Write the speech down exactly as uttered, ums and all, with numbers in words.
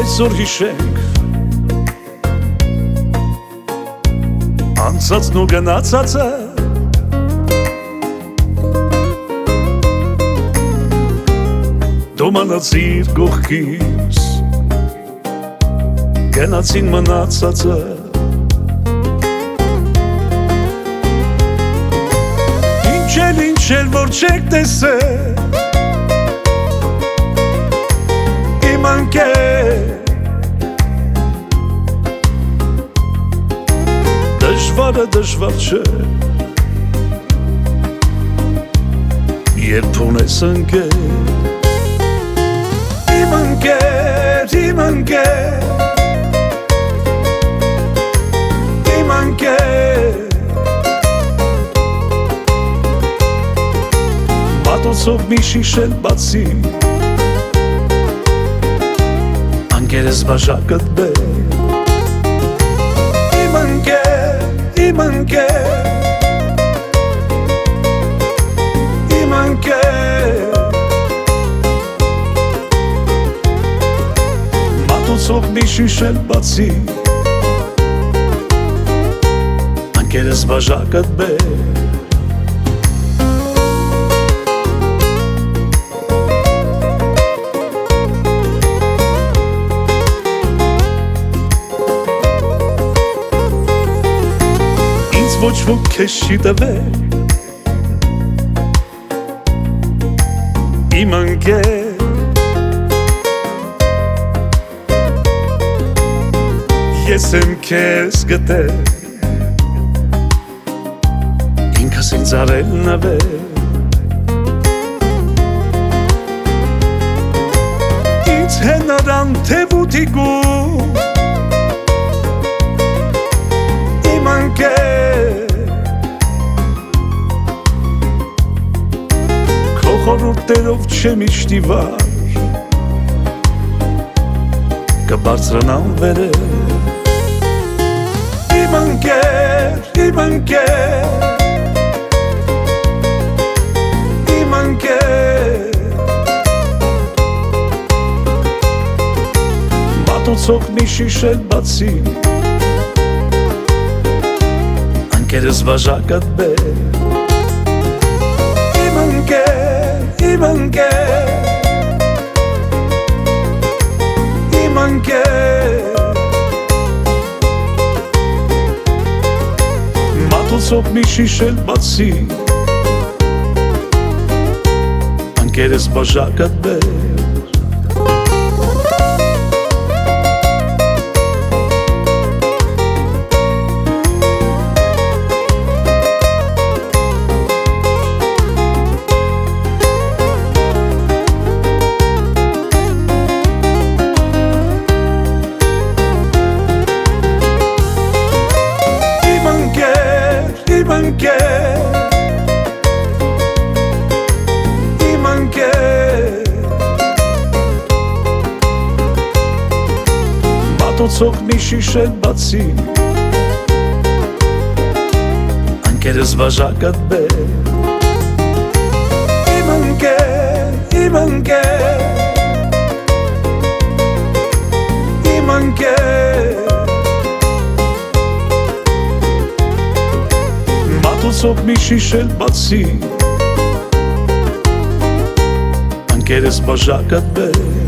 այսօր հիշենք անցածն ու գնացածը, դու մնացիր կողքիս, գնացին մնացածը, ինչ էլ ինչ էլ որ չեք տեսել իմ անկեր, դժվարը դժվար չէ, երբ ունես ընկեր, իմ ընկեր, իմ ընկեր, իմ ընկեր, մատուցով մի շիշել բացի, անկերս բաժակըտ բեր, իմ ընկեր, իմ ընկեր, իմ ընկեր, մատուցով մի շիշել բացի, անկերս բաժակըտ բեր, ոչ ոք քեզ չի տվել, իմ ընկեր, ես եմ քեզ գտել, ինքս ինձ արել նվել, ինձ հենարան թևութի գում, իմ ընկեր, խորուրդերով չեմ իշտիվար, կբարձրանամ վերև, իմ ընկեր, իմ ընկեր, իմ ընկեր, մատուցող մի շիշել բացի, անկերս բաժակըտ բեր, իմ ընկեր, իմ ընկեր, իմ ընկեր, մատուցով մի շիշել բացի, անկերս բաժակըտ բեր, իմ ընկեր, իմ ընկեր, մատուցող մի շիշել բացի, անկերս բաժակըտ բեր, իմ ընկեր, իմ ընկեր, իմ ընկեր, մատուցող մի շիշել բացի, անկերս բաժակըտ բեր,